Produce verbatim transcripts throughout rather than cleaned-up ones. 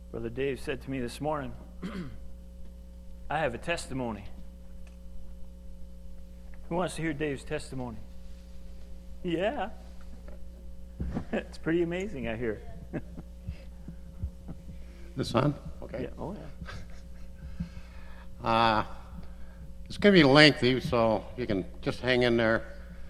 Brother Dave said to me this morning, I have a testimony. Who wants to hear Dave's testimony? Yeah. It's pretty amazing, I hear. This on? Okay. Yeah. Oh, yeah. Uh, it's going to be lengthy, so you can just hang in there.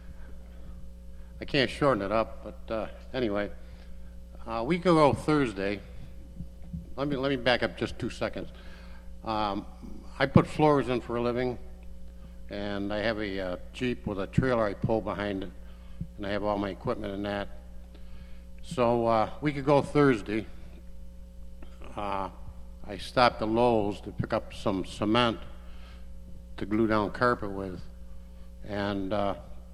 I can't shorten it up, but uh, anyway, a week ago Thursday, let me let me back up just two seconds. Um, I put floors in for a living, and I have a uh, Jeep with a trailer I pull behind it, and I have all my equipment in that. So uh, a week ago Thursday, uh, I stopped at Lowe's to pick up some cement to glue down carpet with, and uh,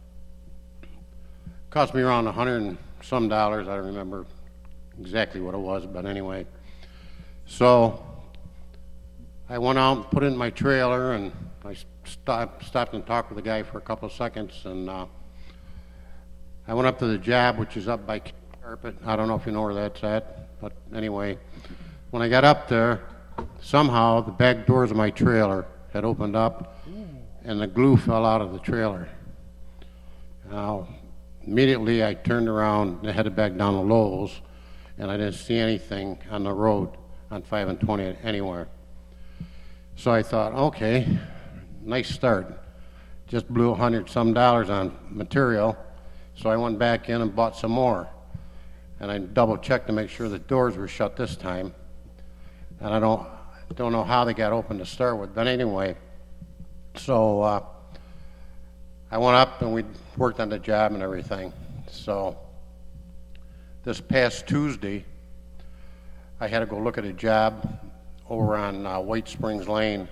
cost me around a hundred and some dollars. I don't remember exactly what it was, but anyway. So I went out and put it in my trailer, and I stopped, stopped and talked with the guy for a couple of seconds, and uh, I went up to the job, which is up by carpet. I don't know if you know where that's at, but anyway, when I got up there, somehow the back doors of my trailer had opened up, and the glue fell out of the trailer. Now, immediately I turned around and headed back down to Lowe's, and I didn't see anything on the road on five and twenty anywhere. So I thought, okay, nice start. Just blew a hundred some dollars on material, so I went back in and bought some more. And I double checked to make sure the doors were shut this time. And I don't don't know how they got open to start with, but anyway, so uh, I went up and we worked on the job and everything. So this past Tuesday, I had to go look at a job over on uh, White Springs Lane.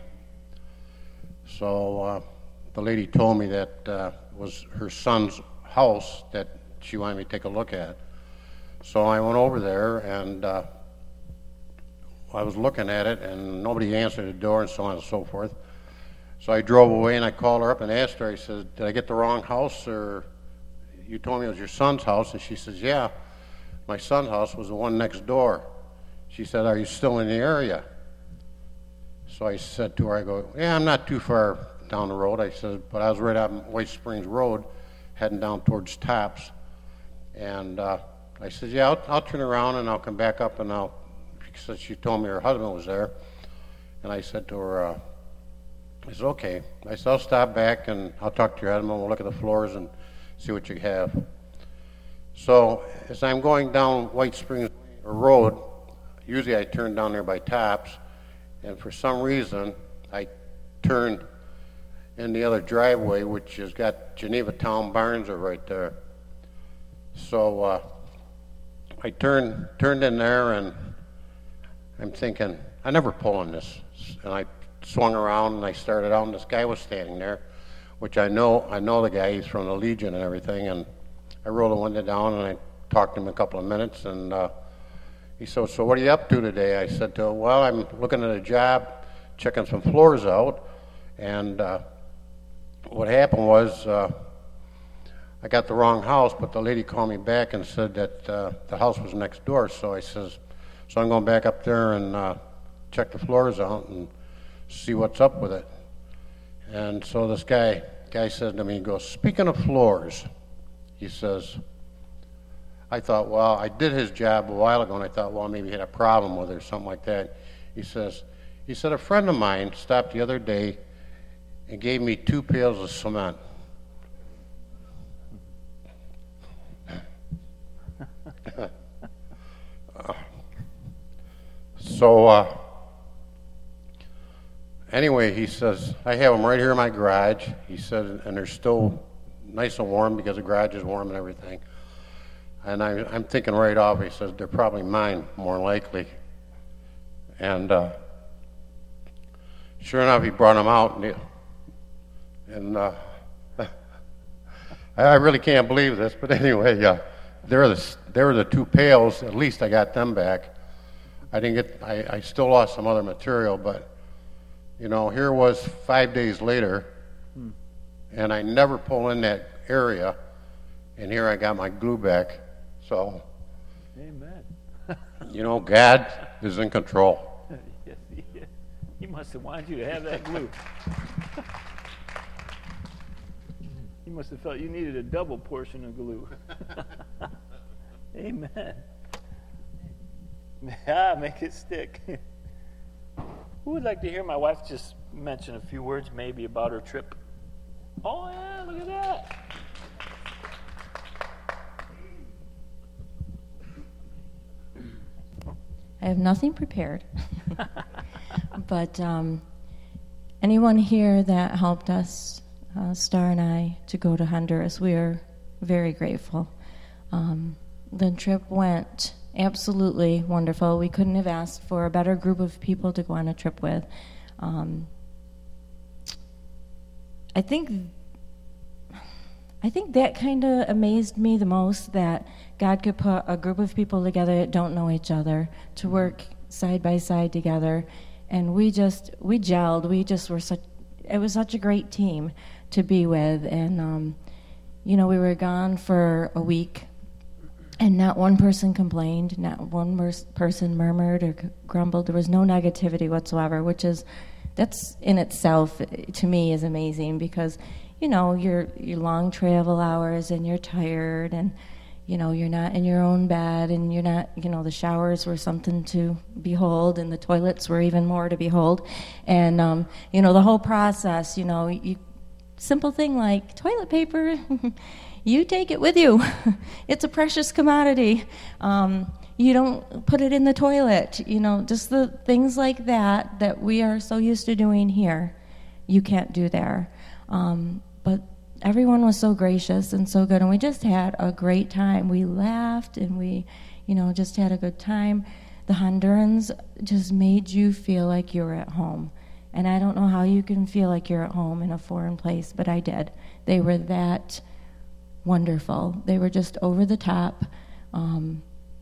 So uh, the lady told me that uh, was her son's house that she wanted me to take a look at. So I went over there, and uh, I was looking at it, and nobody answered the door and so on and so forth. So I drove away, and I called her up and asked her, I said, did I get the wrong house, or you told me it was your son's house? And she says, yeah, my son's house was the one next door. She said, are you still in the area? So I said to her, I go, yeah, I'm not too far down the road. I said, but I was right on White Springs Road, heading down towards Tops. And uh, I said, yeah, I'll, I'll turn around and I'll come back up, and I'll, because she told me her husband was there. And I said to her, uh, I said, okay. I said, I'll stop back and I'll talk to your husband. We'll look at the floors and see what you have. So as I'm going down White Springs Road, usually I turn down there by Tops, and for some reason I turned in the other driveway, which has got Geneva Town Barns are right there. So uh, I turned turned in there, and I'm thinking, I never pull in this. And I swung around and I started out, and this guy was standing there, which I know I know the guy, he's from the Legion and everything, and I rolled the window down and I talked to him a couple of minutes, and uh, he said, so what are you up to today? I said to him, well, I'm looking at a job, checking some floors out, and uh, what happened was uh, I got the wrong house, but the lady called me back and said that uh, the house was next door, so I says, so I'm going back up there and uh, check the floors out and see what's up with it. And so this guy guy says to me, he goes, speaking of floors, he says, I thought, well, I did his job a while ago, and I thought, well, maybe he had a problem with it or something like that. He says, he said, a friend of mine stopped the other day and gave me two pails of cement. So, uh, anyway, he says, I have them right here in my garage. He said, and they're still nice and warm because the garage is warm and everything. And I, I'm thinking right off, he says, they're probably mine, more likely. And uh, sure enough, he brought them out, and, he, and uh, I really can't believe this, but anyway, uh, there are the there were the two pails. At least I got them back. I didn't get. I, I still lost some other material, but you know, here was five days later, hmm. and I never pull in that area, and here I got my glue back. So, amen. You know, God, is in control. Yes, he is. He must have wanted you to have that glue. He must have felt you needed a double portion of glue. Amen. Yeah, make it stick. Who would like to hear my wife just mention a few words maybe about her trip? Oh, yeah, look at that. I have nothing prepared. But um, anyone here that helped us, uh, Star and I, to go to Honduras, we are very grateful. Um, the trip went absolutely wonderful. We couldn't have asked for a better group of people to go on a trip with. Um, I think I think that kind of amazed me the most, that God could put a group of people together that don't know each other to work side by side together, and we just we gelled. We just were such it was such a great team to be with, and um, you know, we were gone for a week, and not one person complained, not one mer- person murmured or grumbled. There was no negativity whatsoever, which is that's in itself to me is amazing, because you know, your your long travel hours and you're tired, and you know, you're not in your own bed, and you're not, you know, the showers were something to behold, and the toilets were even more to behold. And um, you know, the whole process, you know, you simple thing like toilet paper, you take it with you. It's a precious commodity. Um, you don't put it in the toilet, you know, just the things like that that we are so used to doing here, you can't do there. Um, but everyone was so gracious and so good, and we just had a great time. We laughed, and we, you know, just had a good time. The Hondurans just made you feel like you were at home. And I don't know how you can feel like you're at home in a foreign place, but I did. They were that wonderful. They were just over the top. Um,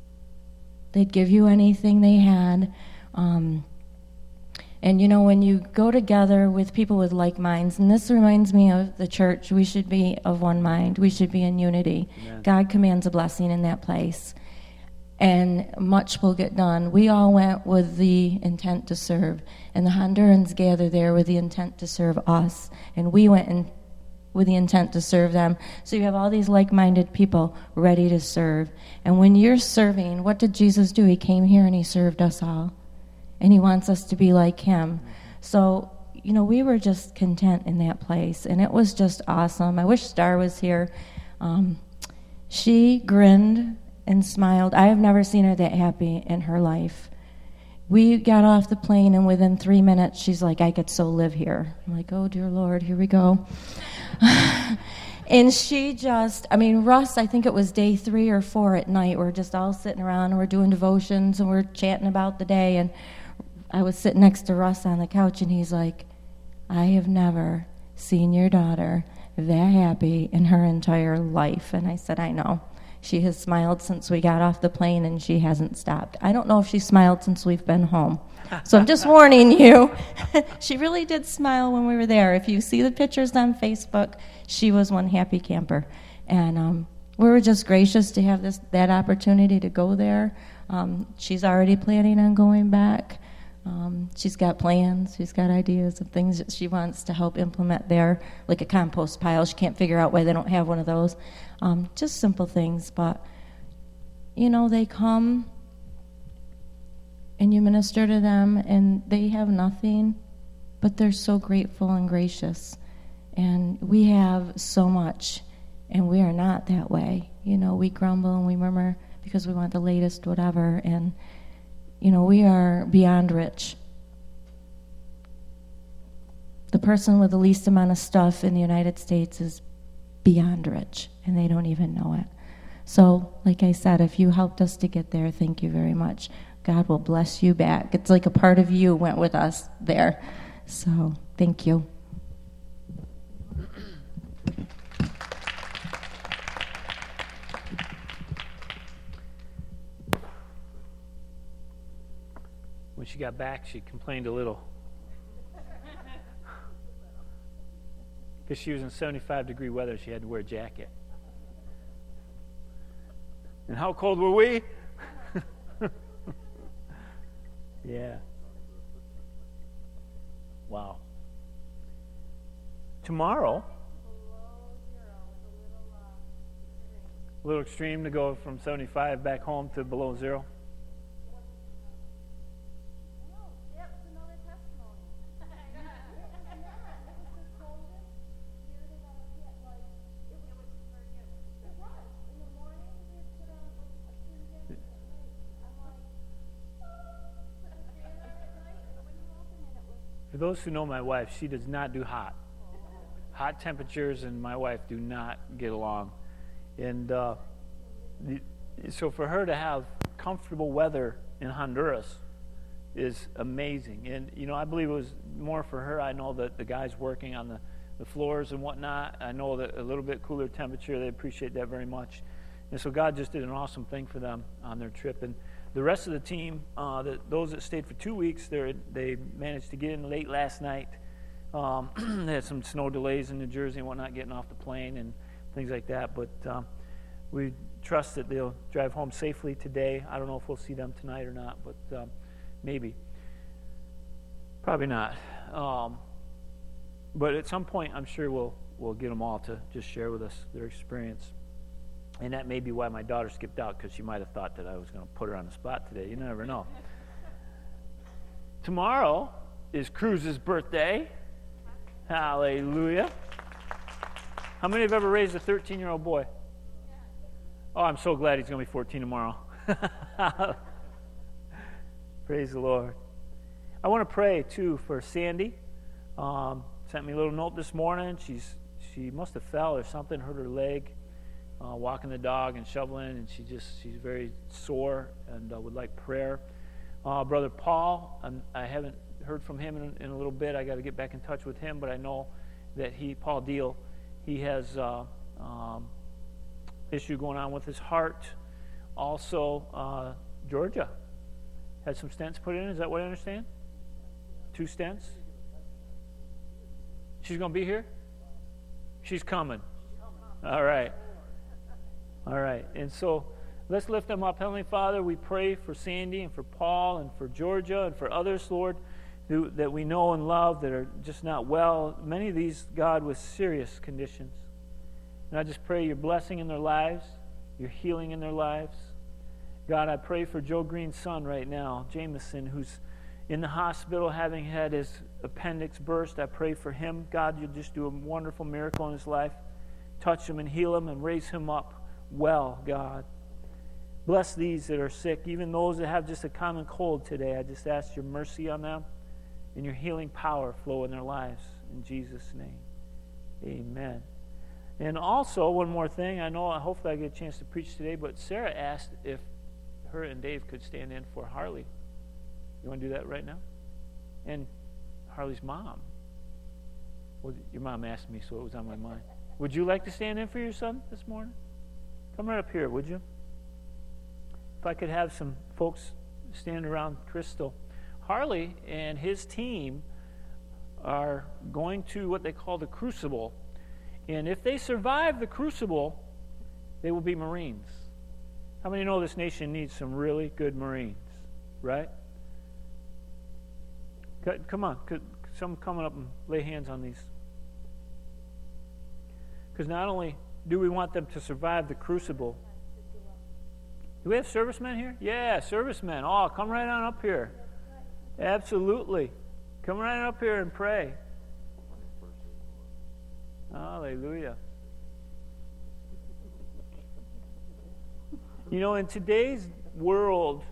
they'd give you anything they had. Um, And, you know, when you go together with people with like minds, and this reminds me of the church, we should be of one mind. We should be in unity. Amen. God commands a blessing in that place, and much will get done. We all went with the intent to serve, and the Hondurans gathered there with the intent to serve us, and we went in with the intent to serve them. So you have all these like-minded people ready to serve. And when you're serving, what did Jesus do? He came here and he served us all. And he wants us to be like him. So, you know, we were just content in that place, and it was just awesome. I wish Star was here. Um, she grinned and smiled. I have never seen her that happy in her life. We got off the plane, and within three minutes, she's like, I could so live here. I'm like, oh, dear Lord, here we go. And she just, I mean, Russ, I think it was day three or four at night. We're just all sitting around, and we're doing devotions, and we're chatting about the day, and I was sitting next to Russ on the couch, and he's like, I have never seen your daughter that happy in her entire life. And I said, I know. She has smiled since we got off the plane, and she hasn't stopped. I don't know if she smiled since we've been home. So I'm just warning you. She really did smile when we were there. If you see the pictures on Facebook, she was one happy camper. And um, we were just gracious to have this that opportunity to go there. Um, she's already planning on going back. Um, she's got plans, she's got ideas of things that she wants to help implement there, like a compost pile. She can't figure out why they don't have one of those. Um, just simple things, but, you know, they come and you minister to them, and they have nothing, but they're so grateful and gracious. And we have so much, and we are not that way. You know, we grumble and we murmur because we want the latest whatever, and you know, we are beyond rich. The person with the least amount of stuff in the United States is beyond rich, and they don't even know it. So, like I said, if you helped us to get there, thank you very much. God will bless you back. It's like a part of you went with us there. So, thank you. When she got back, she complained a little. Because she was in seventy-five degree weather, she had to wear a jacket. And how cold were we? Yeah. Wow. Tomorrow, a little extreme to go from seventy-five back home to below zero. For those who know my wife, she does not do hot. Hot temperatures and my wife do not get along. And uh, the, so for her to have comfortable weather in Honduras is amazing. And, you know, I believe it was more for her. I know that the guys working on the, the floors and whatnot, I know that a little bit cooler temperature, they appreciate that very much. And so God just did an awesome thing for them on their trip. And the rest of the team, uh, the, those that stayed for two weeks, they managed to get in late last night. Um, they had some snow delays in New Jersey and whatnot, getting off the plane and things like that. But um, we trust that they'll drive home safely today. I don't know if we'll see them tonight or not, but um, maybe. Probably not. Um, but at some point, I'm sure we'll we'll get them all to just share with us their experience. And that may be why my daughter skipped out, because she might have thought that I was going to put her on the spot today. You never know. Tomorrow is Cruz's birthday. Hallelujah. How many have ever raised a thirteen-year-old boy? Oh, I'm so glad he's going to be fourteen tomorrow. Praise the Lord. I want to pray, too, for Sandy. Um, sent me a little note this morning. She's She must have fell or something, hurt her leg. Uh, walking the dog and shoveling, and she just she's very sore and uh, would like prayer. Uh, Brother Paul, I'm, I haven't heard from him in, in a little bit. I got to get back in touch with him, but I know that he, Paul Deal, he has uh, um, issue going on with his heart. Also, uh, Georgia had some stents put in. Is that what I understand? Two stents. She's going to be here? She's coming. All right. All right, and so let's lift them up. Heavenly Father, we pray for Sandy and for Paul and for Georgia and for others, Lord, who, that we know and love that are just not well. Many of these, God, with serious conditions. And I just pray your blessing in their lives, your healing in their lives. God, I pray for Joe Green's son right now, Jameson, who's in the hospital having had his appendix burst. I pray for him. God, you'll just do a wonderful miracle in his life. Touch him and heal him and raise him up well, God. Bless these that are sick, even those that have just a common cold today. I just ask your mercy on them and your healing power flow in their lives. In Jesus' name, amen. And also, one more thing. I know, hopefully I get a chance to preach today, but Sarah asked if her and Dave could stand in for Harley. You want to do that right now? And Harley's mom. Well, your mom asked me, so it was on my mind. Would you like to stand in for your son this morning? Come right up here, would you? If I could have some folks stand around Crystal. Harley and his team are going to what they call the Crucible. And if they survive the Crucible, they will be Marines. How many know this nation needs some really good Marines, right? Come on, could someone come up and lay hands on these? Because not only do we want them to survive the Crucible. Do we have servicemen here? Yeah, servicemen. Oh, come right on up here. Absolutely. Come right on up here and pray. Hallelujah. You know, in today's world,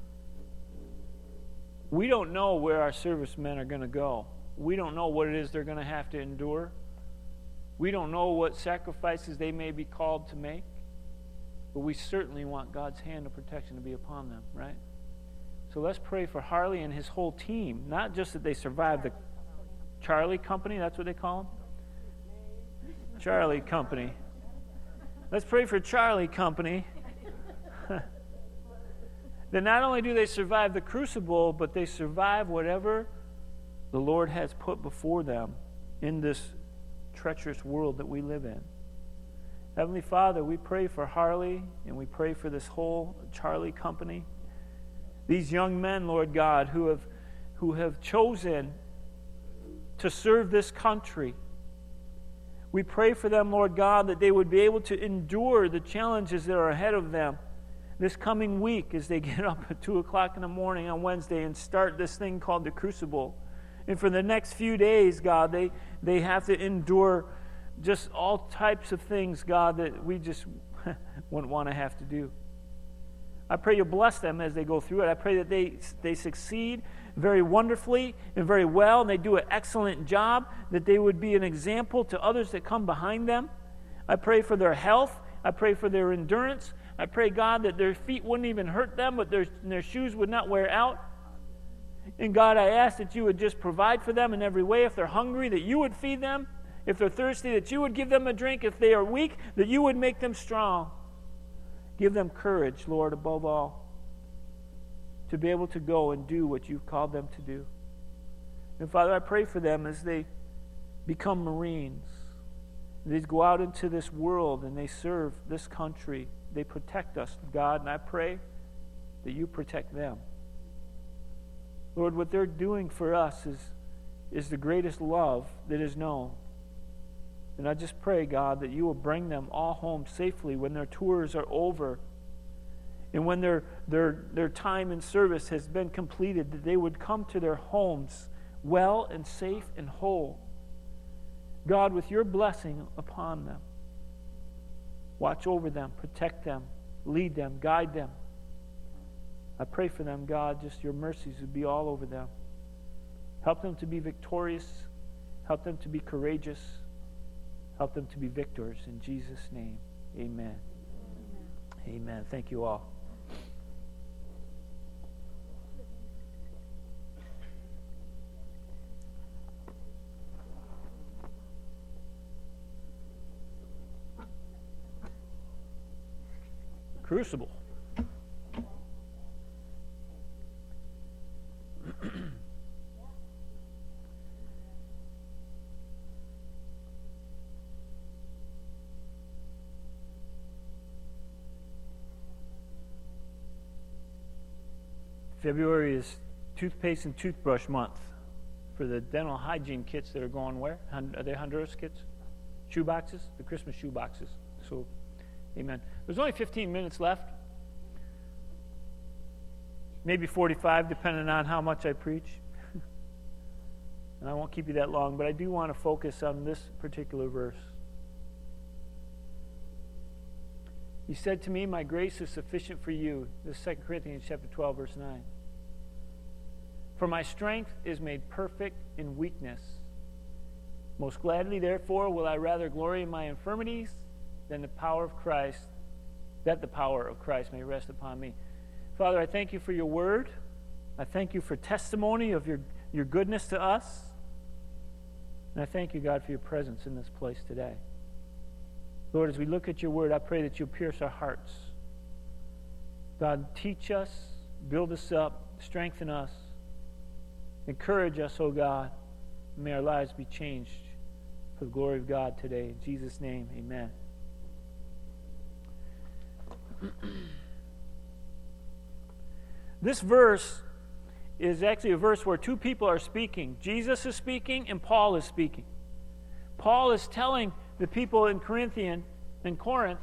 we don't know where our servicemen are going to go. We don't know what it is they're going to have to endure. We don't know what sacrifices they may be called to make, but we certainly want God's hand of protection to be upon them, right? So let's pray for Harley and his whole team, not just that they survive the Charlie Company, that's what they call them? Charlie Company. Let's pray for Charlie Company. That not only do they survive the Crucible, but they survive whatever the Lord has put before them in this treacherous world that we live in. Heavenly Father, we pray for Harley and we pray for this whole Charlie Company. These young men, Lord God, who have, who have chosen to serve this country. We pray for them, Lord God, that they would be able to endure the challenges that are ahead of them this coming week as they get up at two o'clock in the morning on Wednesday and start this thing called the Crucible. And for the next few days, God, they, they have to endure just all types of things, God, that we just wouldn't want to have to do. I pray you bless them as they go through it. I pray that they, they succeed very wonderfully and very well, and they do an excellent job, that they would be an example to others that come behind them. I pray for their health. I pray for their endurance. I pray, God, that their feet wouldn't even hurt them, but their, their shoes would not wear out. And God, I ask that you would just provide for them in every way. If they're hungry, that you would feed them. If they're thirsty, that you would give them a drink. If they are weak, that you would make them strong. Give them courage, Lord, above all, to be able to go and do what you've called them to do. And Father, I pray for them as they become Marines. They go out into this world and they serve this country. They protect us, God, and I pray that you protect them. Lord, what they're doing for us is, is the greatest love that is known. And I just pray, God, that you will bring them all home safely when their tours are over and when their, their, their time in service has been completed, that they would come to their homes well and safe and whole. God, with your blessing upon them, watch over them, protect them, lead them, guide them. I pray for them, God, just your mercies would be all over them. Help them to be victorious. Help them to be courageous. Help them to be victors. In Jesus' name, amen. Amen. Amen. Thank you all. Crucible. February is toothpaste and toothbrush month for the dental hygiene kits that are going where? Are they Honduras kits? Shoe boxes? The Christmas shoe boxes. So, amen. There's only fifteen minutes left. Maybe forty-five, depending on how much I preach. And I won't keep you that long, but I do want to focus on this particular verse. He said to me, my grace is sufficient for you. This is Second Corinthians chapter twelve, verse nine. For my strength is made perfect in weakness. Most gladly, therefore, will I rather glory in my infirmities than the power of Christ, that the power of Christ may rest upon me. Father, I thank you for your word. I thank you for testimony of your, your goodness to us. And I thank you, God, for your presence in this place today. Lord, as we look at your word, I pray that you'll pierce our hearts. God, teach us, build us up, strengthen us, encourage us, oh God. May our lives be changed for the glory of God today. In Jesus' name, amen. This verse is actually a verse where two people are speaking. Jesus is speaking and Paul is speaking. Paul is telling the people in Corinthian, in Corinth,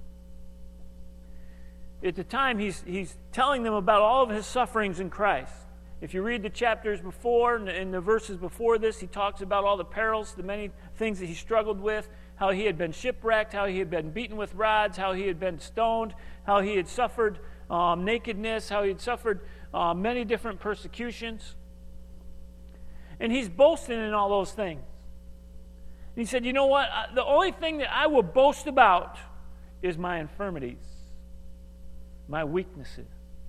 at the time he's, he's telling them about all of his sufferings in Christ. If you read the chapters before and the, the verses before this, he talks about all the perils, the many things that he struggled with, how he had been shipwrecked, how he had been beaten with rods, how he had been stoned, how he had suffered um, nakedness, how he had suffered uh, many different persecutions. And he's boasting in all those things. He said, you know what? The only thing that I will boast about is my infirmities, my weaknesses.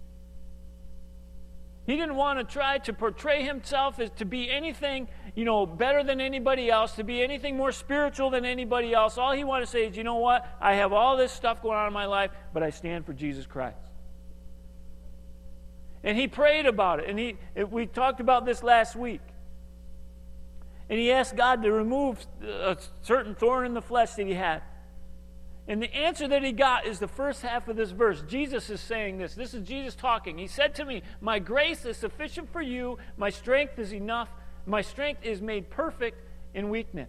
He didn't want to try to portray himself as to be anything, you know, better than anybody else, to be anything more spiritual than anybody else. All he wanted to say is, you know what? I have all this stuff going on in my life, but I stand for Jesus Christ. And he prayed about it. And he we talked about this last week. And he asked God to remove a certain thorn in the flesh that he had. And the answer that he got is the first half of this verse. Jesus is saying this. This is Jesus talking. He said to me, my grace is sufficient for you. My strength is enough. My strength is made perfect in weakness.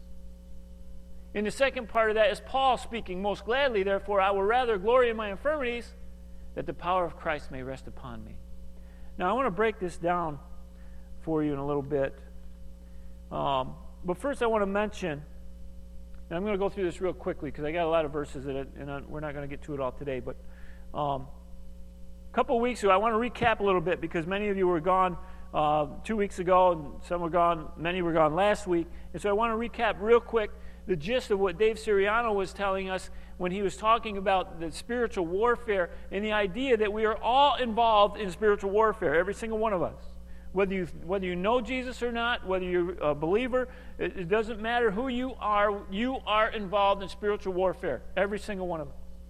In the second part of that is Paul speaking, most gladly, therefore, I will rather glory in my infirmities, that the power of Christ may rest upon me. Now, I want to break this down for you in a little bit. Um, but first, I want to mention, and I'm going to go through this real quickly because I got a lot of verses that, it, and I, we're not going to get to it all today. But um, a couple of weeks ago, I want to recap a little bit because many of you were gone uh, two weeks ago, and some were gone, many were gone last week. And so I want to recap real quick the gist of what Dave Siriano was telling us when he was talking about the spiritual warfare and the idea that we are all involved in spiritual warfare, every single one of us. Whether you, whether you know Jesus or not, whether you're a believer, it, it doesn't matter who you are, you are involved in spiritual warfare, every single one of us.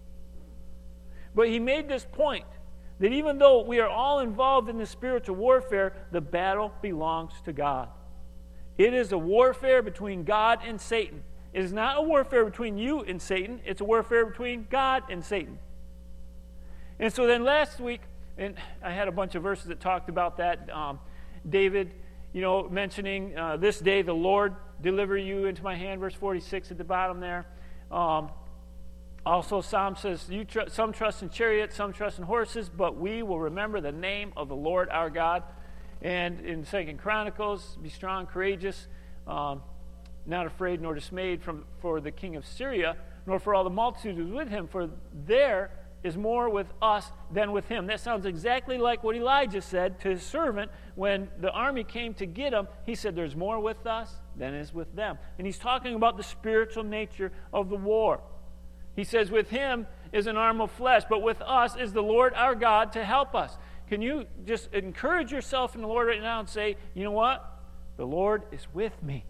But he made this point that even though we are all involved in the spiritual warfare, the battle belongs to God. It is a warfare between God and Satan. It is not a warfare between you and Satan. It's a warfare between God and Satan. And so then last week, and I had a bunch of verses that talked about that. Um, David, you know, mentioning uh, this day the Lord deliver you into my hand, verse forty-six at the bottom there. Um, also, Psalm says, you tr- some trust in chariots, some trust in horses, but we will remember the name of the Lord our God. And in Second Chronicles, be strong, courageous, um, not afraid nor dismayed from, for the king of Syria, nor for all the multitude who is with him, for there is more with us than with him. That sounds exactly like what Elijah said to his servant when the army came to get him. He said, there's more with us than is with them. And he's talking about the spiritual nature of the war. He says, with him is an arm of flesh, but with us is the Lord our God to help us. Can you just encourage yourself in the Lord right now and say, you know what? The Lord is with me.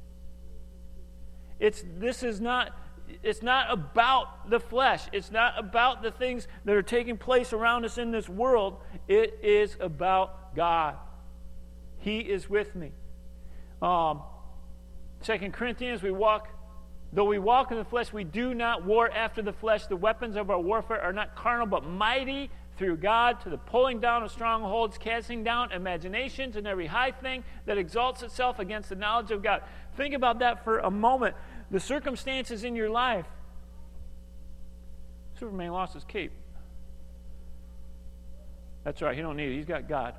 It's this is not it's not about the flesh. It's not about the things that are taking place around us in this world. It is about God. He is with me. Um, Second Corinthians, we walk, though we walk in the flesh, we do not war after the flesh. The weapons of our warfare are not carnal, but mighty through God to the pulling down of strongholds, casting down imaginations and every high thing that exalts itself against the knowledge of God. Think about that for a moment. The circumstances in your life. Superman lost his cape. That's right, he don't need it. He's got God.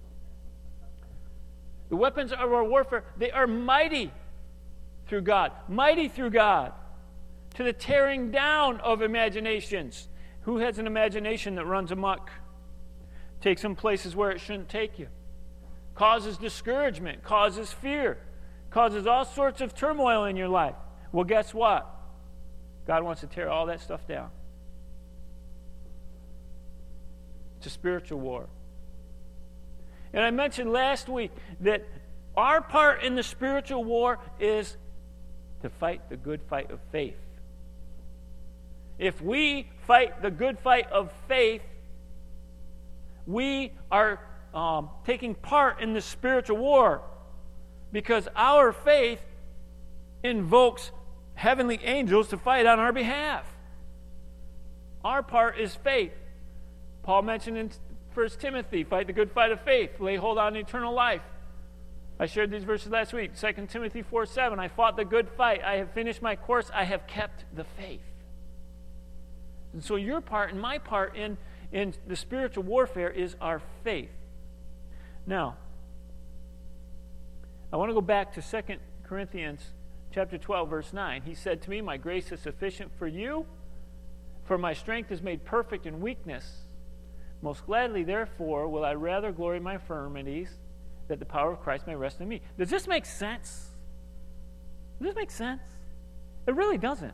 The weapons of our warfare, they are mighty through God. Mighty through God. To the tearing down of imaginations. Who has an imagination that runs amok? Takes them places where it shouldn't take you. Causes discouragement. Causes fear. Causes all sorts of turmoil in your life. Well, guess what? God wants to tear all that stuff down. It's a spiritual war. And I mentioned last week that our part in the spiritual war is to fight the good fight of faith. If we fight the good fight of faith, we are um, taking part in the spiritual war because our faith invokes heavenly angels to fight on our behalf. Our part is faith. Paul mentioned in First Timothy, fight the good fight of faith, lay hold on eternal life. I shared these verses last week. Second Timothy four seven, I fought the good fight. I have finished my course. I have kept the faith. And so your part and my part in, in the spiritual warfare is our faith. Now, I want to go back to Second Corinthians chapter twelve, verse nine. He said to me, my grace is sufficient for you, for my strength is made perfect in weakness. Most gladly, therefore, will I rather glory in my infirmities, that the power of Christ may rest in me. Does this make sense? Does this make sense? It really doesn't.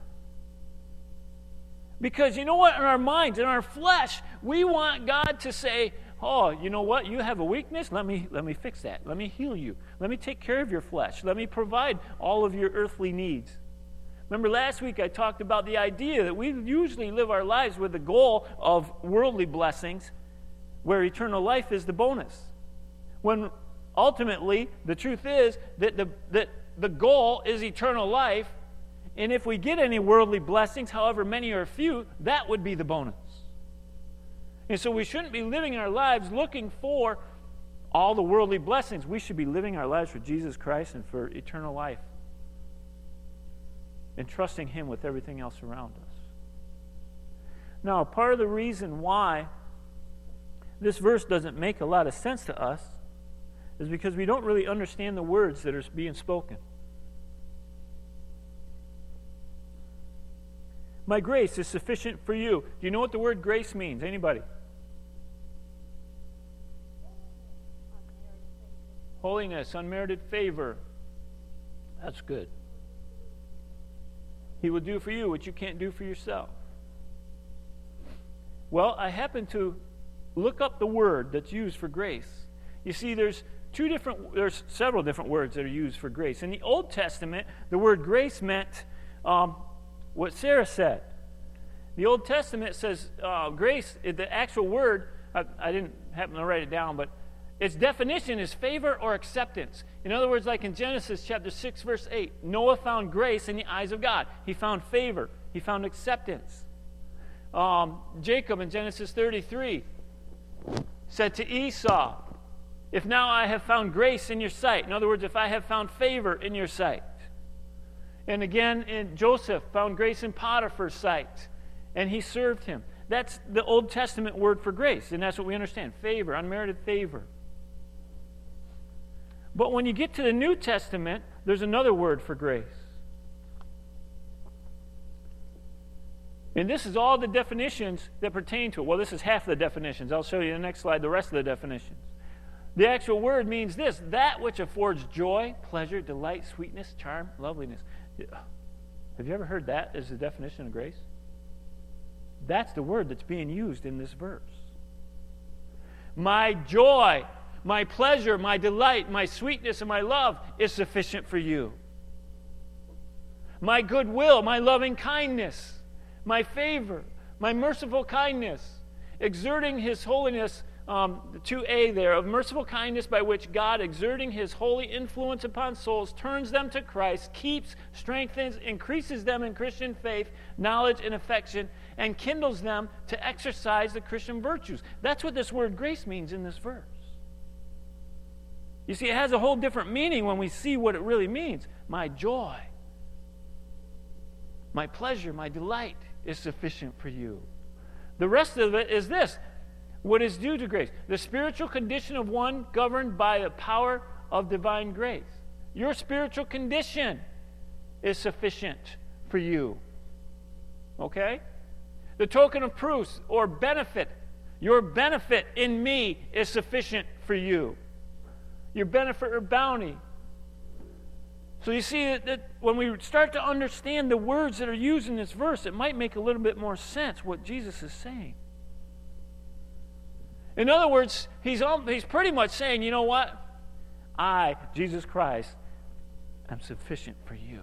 Because you know what? In our minds, in our flesh, we want God to say, oh, you know what? You have a weakness? Let me, let me fix that. Let me heal you. Let me take care of your flesh. Let me provide all of your earthly needs. Remember last week I talked about the idea that we usually live our lives with the goal of worldly blessings, where eternal life is the bonus. When ultimately the truth is that the, that the goal is eternal life, And if we get any worldly blessings, however many or few, that would be the bonus. And so we shouldn't be living our lives looking for all the worldly blessings. We should be living our lives for Jesus Christ and for eternal life, and trusting Him with everything else around us. Now, part of the reason why this verse doesn't make a lot of sense to us is because we don't really understand the words that are being spoken. My grace is sufficient for you. Do you know what the word grace means? Anybody? Holiness, unmerited favor. That's good. He will do for you what you can't do for yourself. Well, I happen to look up the word that's used for grace. You see, there's two different, there's several different words that are used for grace. In the Old Testament, the word grace meant um, what Sarah said. The Old Testament says uh, grace, the actual word, I, I didn't happen to write it down, but its definition is favor or acceptance. In other words, like in Genesis chapter six, verse eight, Noah found grace in the eyes of God. He found favor. He found acceptance. Um, Jacob in Genesis thirty-three said to Esau, if now I have found grace in your sight. In other words, if I have found favor in your sight. And again, in Joseph found grace in Potiphar's sight, and he served him. That's the Old Testament word for grace, and that's what we understand. Favor, unmerited favor. But when you get to the New Testament, there's another word for grace. And this is all the definitions that pertain to it. Well, this is half the definitions. I'll show you in the next slide the rest of the definitions. The actual word means this: that which affords joy, pleasure, delight, sweetness, charm, loveliness. Have you ever heard that as the definition of grace? That's the word that's being used in this verse. My joy, my pleasure, my delight, my sweetness, and my love is sufficient for you. My goodwill, my loving kindness, my favor, my merciful kindness, exerting His holiness, um, two A there, of merciful kindness by which God, exerting His holy influence upon souls, turns them to Christ, keeps, strengthens, increases them in Christian faith, knowledge, and affection, and kindles them to exercise the Christian virtues. That's what this word grace means in this verse. You see, it has a whole different meaning when we see what it really means. My joy, my pleasure, my delight is sufficient for you. The rest of it is this: what is due to grace? The spiritual condition of one governed by the power of divine grace. Your spiritual condition is sufficient for you. Okay? The token of proofs or benefit. Your benefit in me is sufficient for you. Your benefit or bounty. So you see that, that when we start to understand the words that are used in this verse, it might make a little bit more sense what Jesus is saying. In other words, he's, he's pretty much saying, you know what? I, Jesus Christ, am sufficient for you.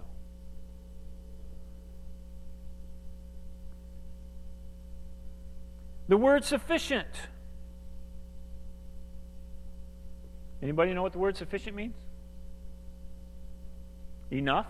The word sufficient. Anybody know what the word sufficient means? Enough.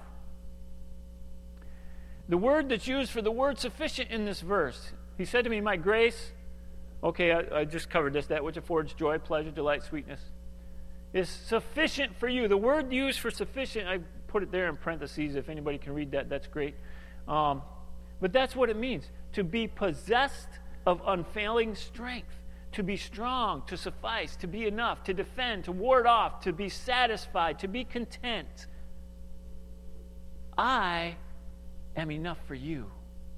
The word that's used for the word sufficient in this verse, he said to me, my grace, okay, I, I just covered this, that which affords joy, pleasure, delight, sweetness, is sufficient for you. The word used for sufficient, I put it there in parentheses. If anybody can read that, that's great. Um, but that's what it means, to be possessed of unfailing strength, to be strong, to suffice, to be enough, to defend, to ward off, to be satisfied, to be content. I am enough for you,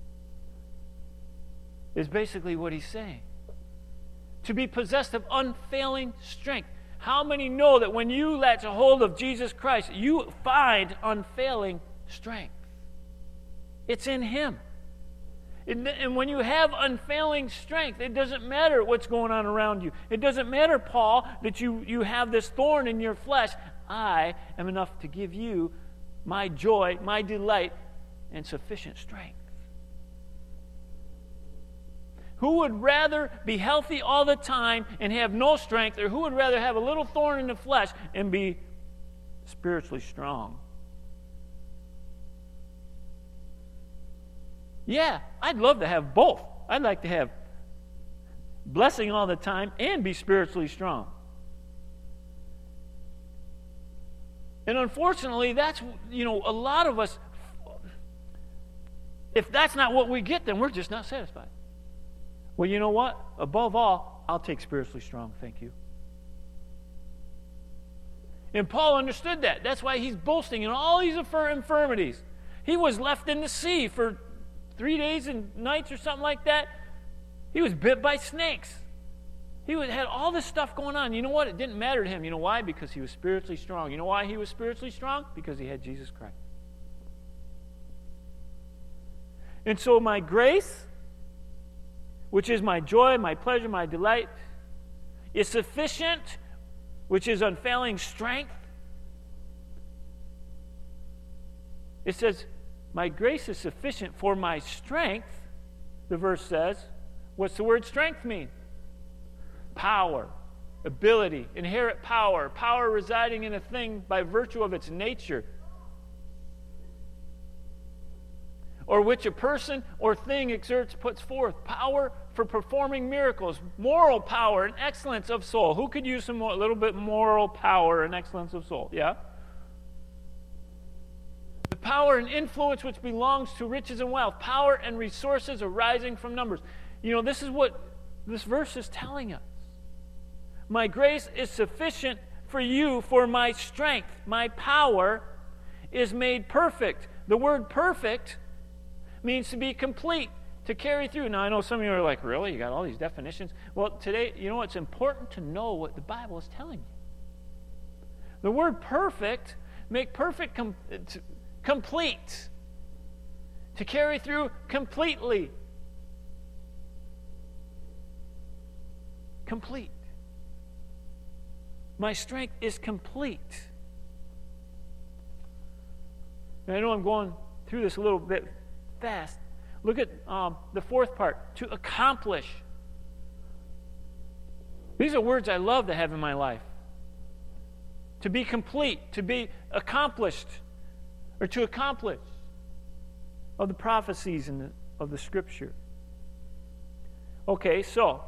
is basically what he's saying. To be possessed of unfailing strength. How many know that when you latch a hold of Jesus Christ, you find unfailing strength? It's in Him. And when you have unfailing strength, it doesn't matter what's going on around you. It doesn't matter, Paul, that you, you have this thorn in your flesh. I am enough to give you my joy, my delight, and sufficient strength. Who would rather be healthy all the time and have no strength, or who would rather have a little thorn in the flesh and be spiritually strong? Yeah, I'd love to have both. I'd like to have blessing all the time and be spiritually strong. And unfortunately, that's, you know, a lot of us, if that's not what we get, then we're just not satisfied. Well, you know what? Above all, I'll take spiritually strong, thank you. And Paul understood that. That's why he's boasting in all these infirmities. He was left in the sea for three days and nights or something like that. He was bit by snakes. He was, had all this stuff going on. You know what? It didn't matter to him. You know why? Because he was spiritually strong. You know why he was spiritually strong? Because he had Jesus Christ. And so my grace, which is my joy, my pleasure, my delight, is sufficient, which is unfailing strength. It says, my grace is sufficient for my strength, the verse says. What's the word strength mean? Power, ability, inherent power, power residing in a thing by virtue of its nature, or which a person or thing exerts, puts forth. Power for performing miracles, moral power and excellence of soul. Who could use some more, a little bit moral power and excellence of soul? Yeah? The power and influence which belongs to riches and wealth. Power and resources arising from numbers. You know, this is what this verse is telling us. My grace is sufficient for you, for my strength, my power is made perfect. The word perfect means to be complete, to carry through. Now, I know some of you are like, really? You got all these definitions? Well, today, you know, it's important to know what the Bible is telling you. The word perfect, make perfect com- to, complete, to carry through completely. Complete. My strength is complete. And I know I'm going through this a little bit fast. Look at um, the fourth part, to accomplish. These are words I love to have in my life. To be complete, to be accomplished, or to accomplish of the prophecies in the, of the Scripture. Okay, so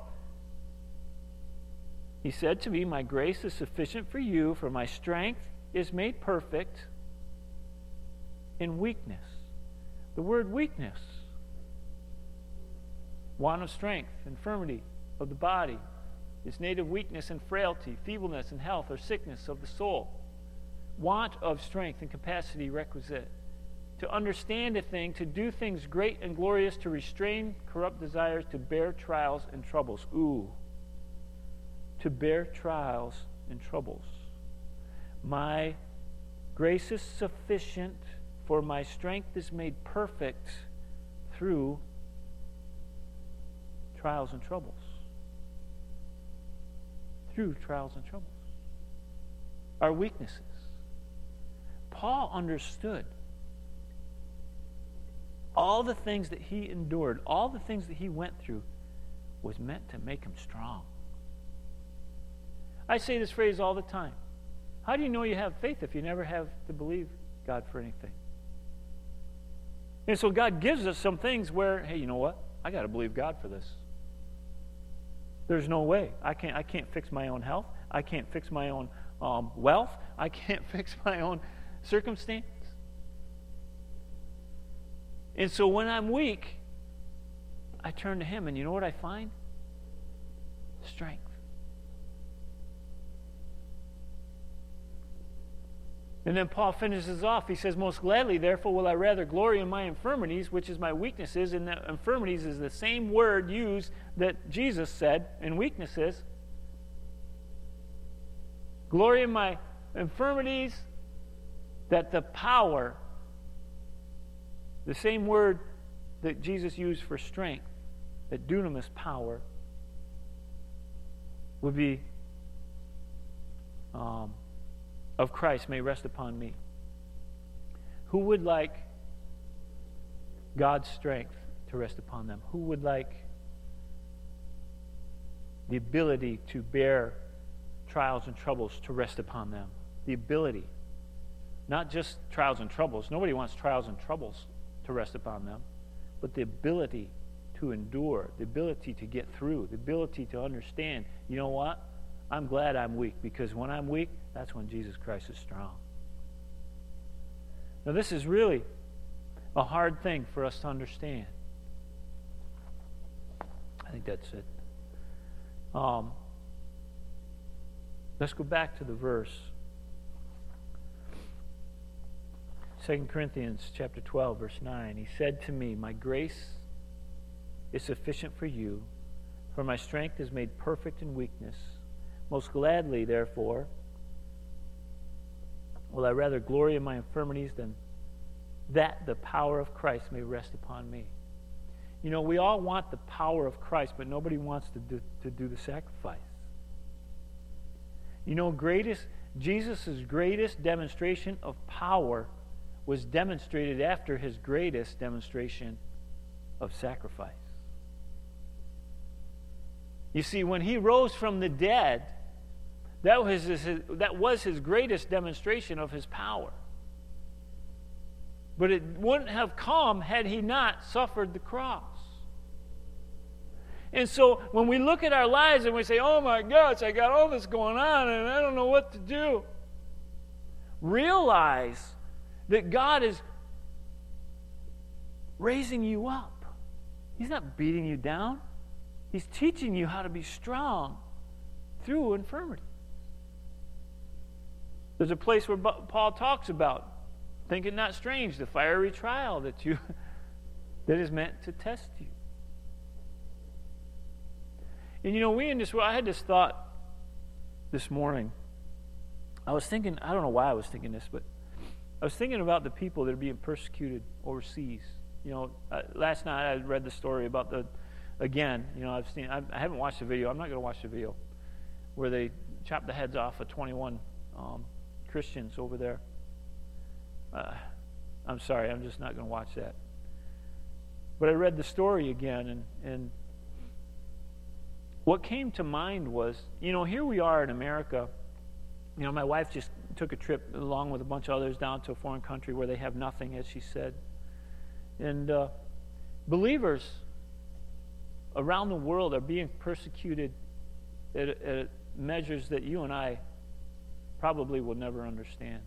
he said to me, my grace is sufficient for you, for my strength is made perfect in weakness. The word weakness, want of strength, infirmity of the body, its native weakness and frailty, feebleness and health or sickness of the soul. Want of strength and capacity requisite. To understand a thing, to do things great and glorious, to restrain corrupt desires, to bear trials and troubles. Ooh. To bear trials and troubles. My grace is sufficient, for my strength is made perfect through trials and troubles. Through trials and troubles. Our weaknesses. Paul understood all the things that he endured, all the things that he went through was meant to make him strong. I say this phrase all the time. How do you know you have faith if you never have to believe God for anything? And so God gives us some things where, hey, you know what? I got to believe God for this. There's no way. I can't I can't fix my own health. I can't fix my own um, wealth. I can't fix my own circumstance. And so when I'm weak, I turn to Him, and you know what I find? Strength. And then Paul finishes off. He says, most gladly, therefore, will I rather glory in my infirmities, which is my weaknesses. And the infirmities is the same word used that Jesus said in weaknesses. Glory in my infirmities, that the power, the same word that Jesus used for strength, that dunamis power, would be um, of Christ may rest upon me. Who would like God's strength to rest upon them? Who would like the ability to bear trials and troubles to rest upon them? The ability. Not just trials and troubles. Nobody wants trials and troubles to rest upon them. but the ability to endure, the ability to get through, the ability to understand, you know what? I'm glad I'm weak, because when I'm weak, that's when Jesus Christ is strong. Now, this is really a hard thing for us to understand. I think that's it. Um, let's go back to the verse. Second Corinthians chapter twelve, verse nine. He said to me, my grace is sufficient for you, for my strength is made perfect in weakness. Most gladly, therefore, will I rather glory in my infirmities than that the power of Christ may rest upon me. You know, we all want the power of Christ, but nobody wants to do, to do the sacrifice. You know, greatest Jesus' greatest demonstration of power was demonstrated after his greatest demonstration of sacrifice. You see, when he rose from the dead, that was his, that was his greatest demonstration of his power. But it wouldn't have come had he not suffered the cross. And so when we look at our lives and we say, oh my gosh, I got all this going on and I don't know what to do, realize that God is raising you up. He's not beating you down. He's teaching you how to be strong through infirmity. There's a place where Paul talks about, think it not strange, the fiery trial that you that is meant to test you. And you know, we in this world, I had this thought this morning. I was thinking, I don't know why I was thinking this, but I was thinking about the people that are being persecuted overseas. You know, uh, last night I read the story about the, again, you know, I've seen, I, I haven't watched the video. I'm not going to watch the video, where they chopped the heads off of twenty-one um, Christians over there. Uh, I'm sorry, I'm just not going to watch that. But I read the story again, and, and what came to mind was, you know, here we are in America. You know, my wife just took a trip along with a bunch of others down to a foreign country where they have nothing, as she said. And uh, believers around the world are being persecuted at, at measures that you and I probably will never understand.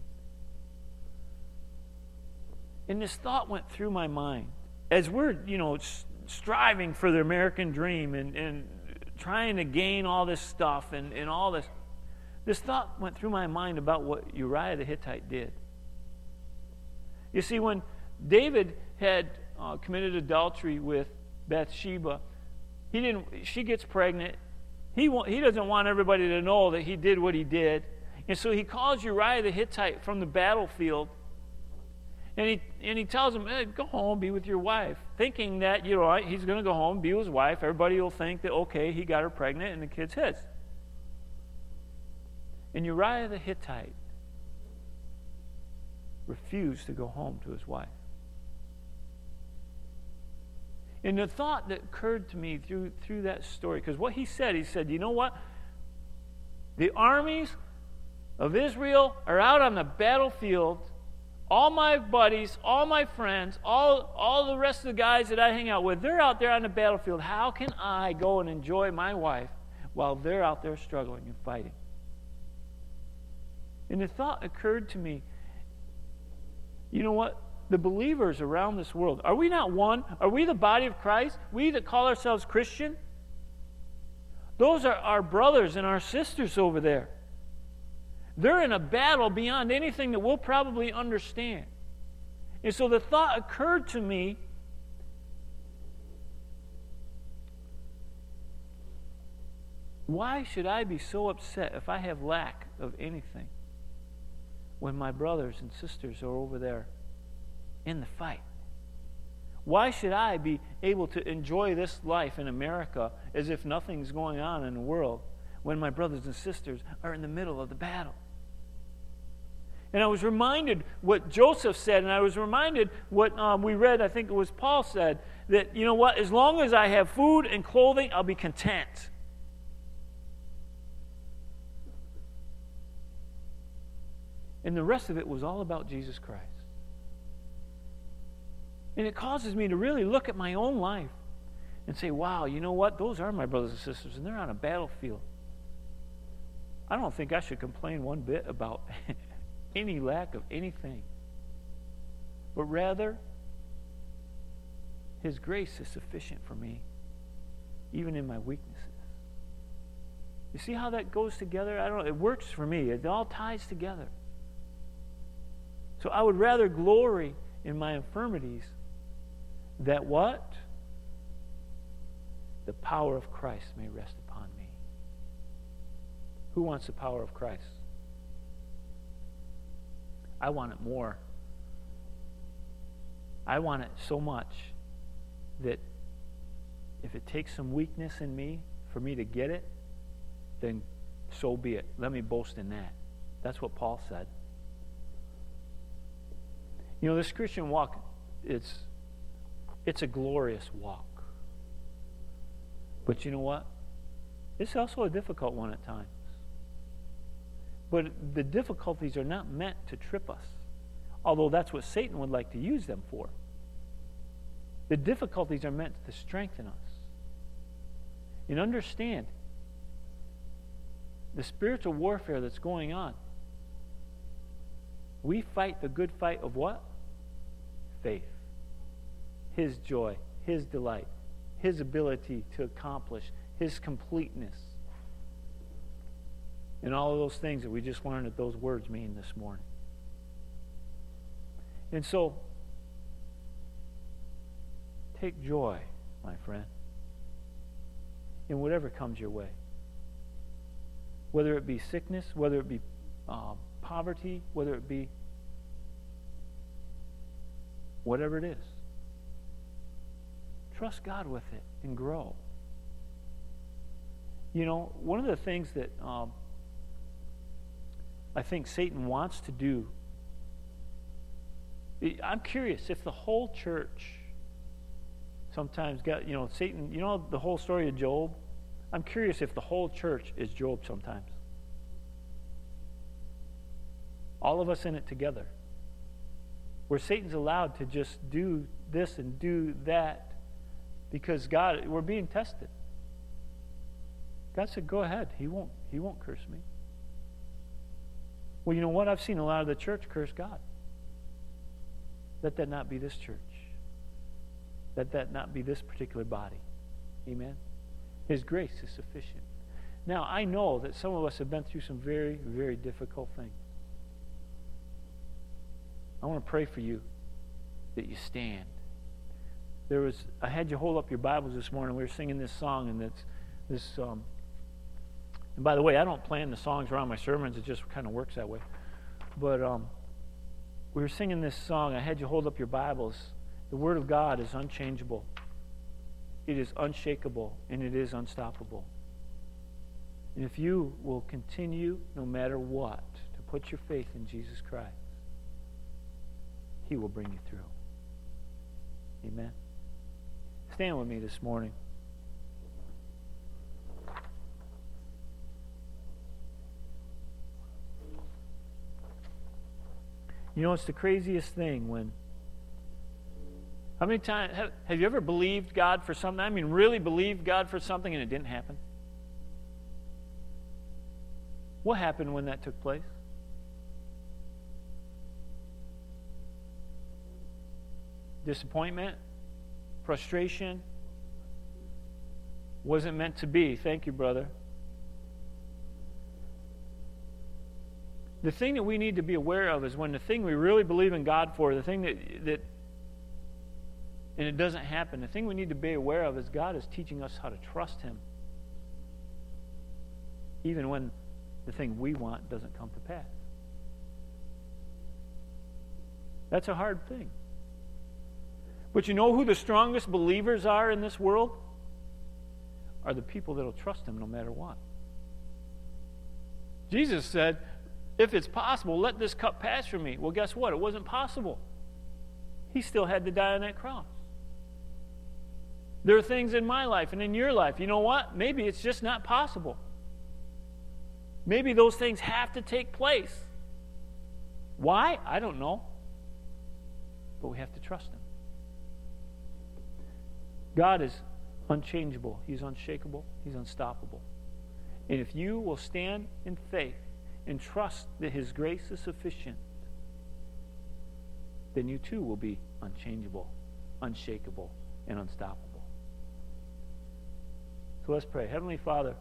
And this thought went through my mind as we're, you know, striving for the American dream and, and trying to gain all this stuff and, and all this. This thought went through my mind about what Uriah the Hittite did. You see, when David had uh, committed adultery with Bathsheba, he didn't. She gets pregnant. He wa- he doesn't want everybody to know that he did what he did, and so he calls Uriah the Hittite from the battlefield, and he and he tells him, hey, "Go home, be with your wife," thinking that, you know, he's going to go home, be with his wife. Everybody will think that, okay, he got her pregnant, and the kid's his. And Uriah the Hittite refused to go home to his wife. And the thought that occurred to me through, through that story, because what he said, he said, you know what? The armies of Israel are out on the battlefield. All my buddies, all my friends, all, all the rest of the guys that I hang out with, they're out there on the battlefield. How can I go and enjoy my wife while they're out there struggling and fighting? And the thought occurred to me, you know what? The believers around this world, are we not one? Are we the body of Christ? We that call ourselves Christian? Those are our brothers and our sisters over there. They're in a battle beyond anything that we'll probably understand. And so the thought occurred to me, why should I be so upset if I have lack of anything when my brothers and sisters are over there in the fight? Why should I be able to enjoy this life in America as if nothing's going on in the world when my brothers and sisters are in the middle of the battle? And I was reminded what Joseph said, and I was reminded what um, we read, I think it was Paul said, that, you know what, as long as I have food and clothing, I'll be content. And the rest of it was all about Jesus Christ. And it causes me to really look at my own life and say, wow, you know what? Those are my brothers and sisters, and they're on a battlefield. I don't think I should complain one bit about any lack of anything. But rather, His grace is sufficient for me, even in my weaknesses. You see how that goes together? I don't know. It works for me. It all ties together. So I would rather glory in my infirmities that what? The power of Christ may rest upon me. Who wants the power of Christ? I want it more. I want it so much that if it takes some weakness in me for me to get it, then so be it. Let me boast in that. That's what Paul said. You know, this Christian walk, it's, it's a glorious walk. But you know what? It's also a difficult one at times. But the difficulties are not meant to trip us, although that's what Satan would like to use them for. The difficulties are meant to strengthen us. And understand the spiritual warfare that's going on. We fight the good fight of what? Faith. His joy, His delight, His ability to accomplish, His completeness. And all of those things that we just learned that those words mean this morning. And so, take joy, my friend, in whatever comes your way. Whether it be sickness, whether it be um, poverty, whether it be whatever it is. Trust God with it and grow. You know, one of the things that um, I think Satan wants to do, I'm curious if the whole church sometimes got, you know, Satan, you know the whole story of Job? I'm curious if the whole church is Job sometimes. All of us in it together. Where Satan's allowed to just do this and do that because God, we're being tested. God said, go ahead. He won't, he won't curse me. Well, you know what? I've seen a lot of the church curse God. Let that not be this church. Let that not be this particular body. Amen? His grace is sufficient. Now, I know that some of us have been through some very, very difficult things. I want to pray for you that you stand. There was, I had you hold up your Bibles this morning. We were singing this song, and it's this. Um, and by the way, I don't plan the songs around my sermons. It just kind of works that way. But um, we were singing this song. I had you hold up your Bibles. The Word of God is unchangeable. It is unshakable, and it is unstoppable. And if you will continue, no matter what, to put your faith in Jesus Christ, He will bring you through. Amen. Stand with me this morning. You know, it's the craziest thing when... How many times... Have, have you ever believed God for something? I mean, really believed God for something and it didn't happen? What happened when that took place? Disappointment? Frustration? Wasn't meant to be. Thank you, brother. The thing that we need to be aware of is when the thing we really believe in God for, the thing that, that and it doesn't happen, the thing we need to be aware of is God is teaching us how to trust Him. Even when the thing we want doesn't come to pass. That's a hard thing. But you know who the strongest believers are in this world? Are the people that will trust Him no matter what. Jesus said, if it's possible, let this cup pass from me. Well, guess what? It wasn't possible. He still had to die on that cross. There are things in my life and in your life. You know what? Maybe it's just not possible. Maybe those things have to take place. Why? I don't know. But we have to trust Him. God is unchangeable. He's unshakable. He's unstoppable. And if you will stand in faith and trust that His grace is sufficient, then you too will be unchangeable, unshakable, and unstoppable. So let's pray. Heavenly Father,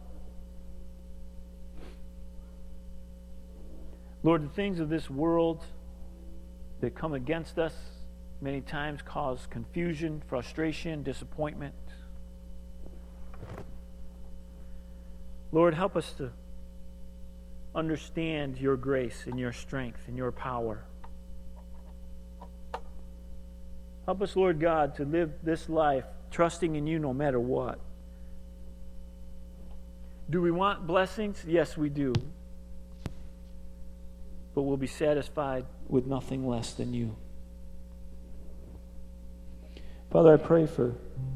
Lord, the things of this world that come against us many times cause confusion, frustration, disappointment. Lord, help us to understand your grace and your strength and your power. Help us, Lord God, to live this life trusting in you no matter what. Do we want blessings? Yes, we do. But we'll be satisfied with nothing less than you. Father, I pray for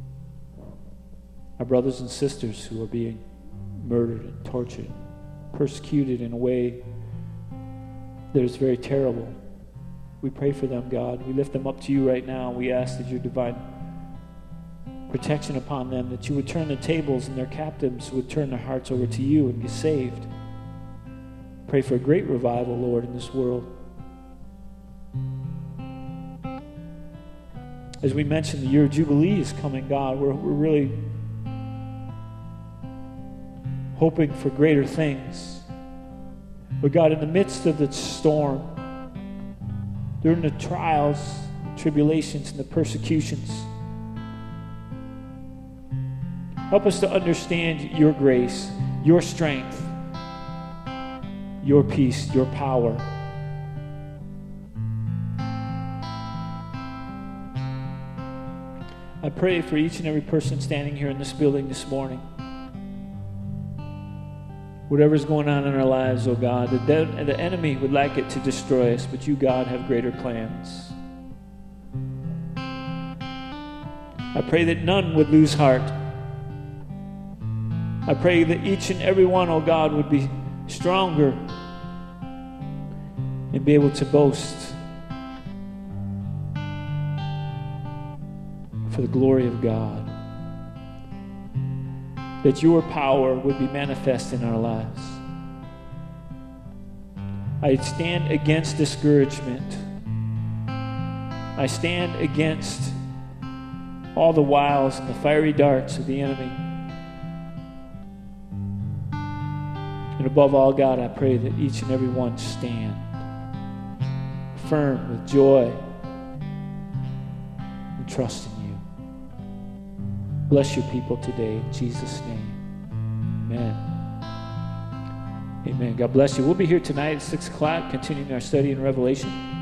our brothers and sisters who are being murdered and tortured, persecuted in a way that is very terrible. We pray for them, God. We lift them up to you right now. We ask that your divine protection upon them, that you would turn the tables and their captives would turn their hearts over to you and get saved. Pray for a great revival, Lord, in this world. As we mentioned, the year of Jubilee is coming, God. We're, we're really hoping for greater things. But God, in the midst of the storm, during the trials, tribulations, and the persecutions, help us to understand your grace, your strength, your peace, your power. I pray for each and every person standing here in this building this morning. Whatever's going on in our lives, oh God, the, de- the enemy would like it to destroy us, but you, God, have greater plans. I pray that none would lose heart. I pray that each and every one, oh God, would be stronger and be able to boast for the glory of God. That your power would be manifest in our lives. I stand against discouragement. I stand against all the wiles and the fiery darts of the enemy. And above all, God, I pray that each and every one stand firm with joy and trust in you. Bless your people today in Jesus' name. Amen. Amen. God bless you. We'll be here tonight at six o'clock continuing our study in Revelation.